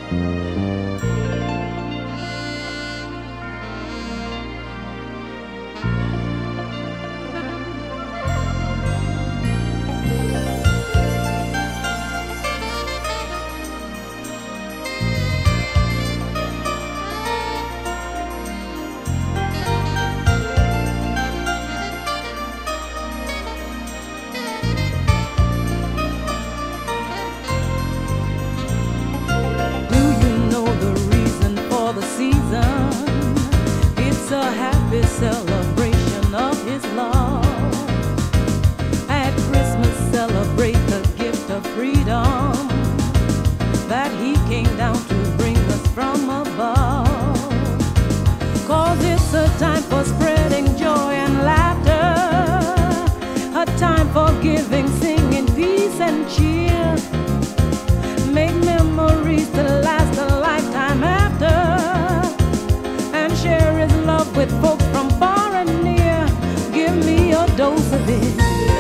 It's a happy celebration of His love. At Christmas, celebrate the gift of freedom that He came down to bring us from above. 'Cause it's a time for spreading joy and laughter, a time for giving, singing, peace and cheer. Make memories to last a lifetime after, and share His love with folks from far and near. Give me a dose of it.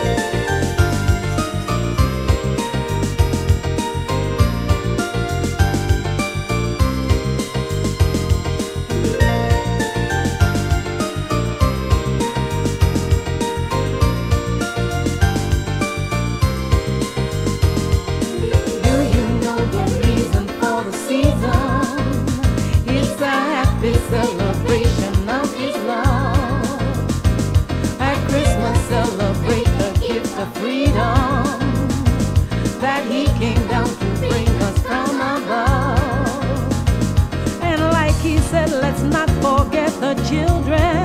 Celebration of His love. At Christmas, celebrate the gift of freedom that He came down to bring us from above. And like He said, let's not forget the children.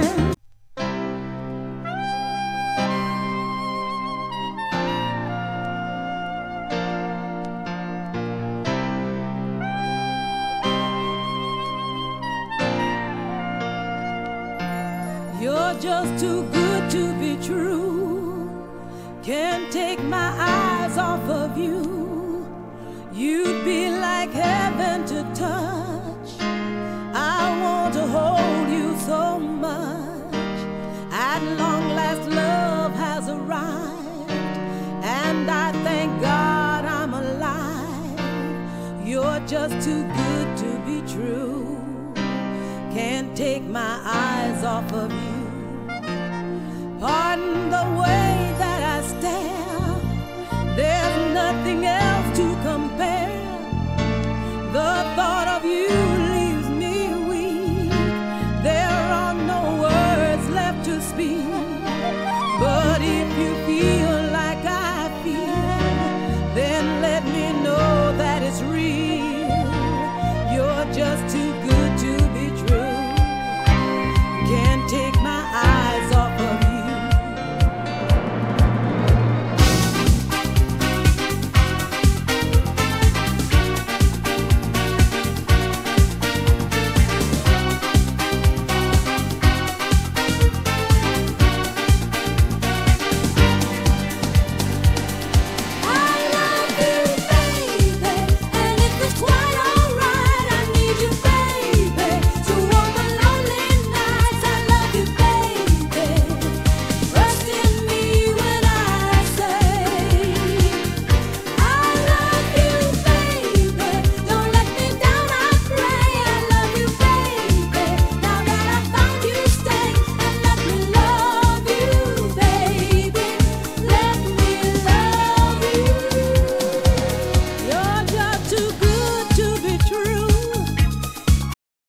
You're just too good to be true. Can't take my eyes off of you. You'd be like heaven to touch. I want to hold you so much. At long last, love has arrived, and I thank God I'm alive. You're just too good to be true. Can't take my eyes off of you. Pardon the way that I stare. There's nothing else